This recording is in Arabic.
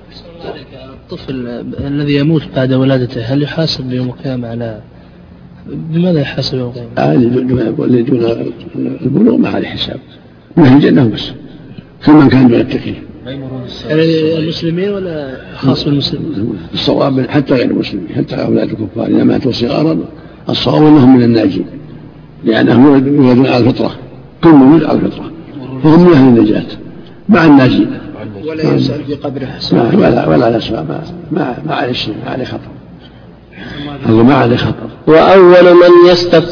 الطفل الذي يموت بعد ولادته هل يحاسب بيوم القيامة على بماذا يحاسب يوم القيامة؟ اللي دون البلوغ ما عليه حساب ما في جنة بس كما كان دون التكليف. يعني المسلمين ولا خاص بالمسلمين؟ الصواب حتى غير المسلمين حتى أولاد الكفار إذا ماتوا صغارا الصواب أنهم من الناجين لأنهم يولدون على الفطرة كل مولود على الفطرة فهم من أهل النجاة مع الناجين ولا يسأل في قبره ولا نسمع ما عليه شيء ما عليه خطر. ما عليه خطر. وأول من يستفتح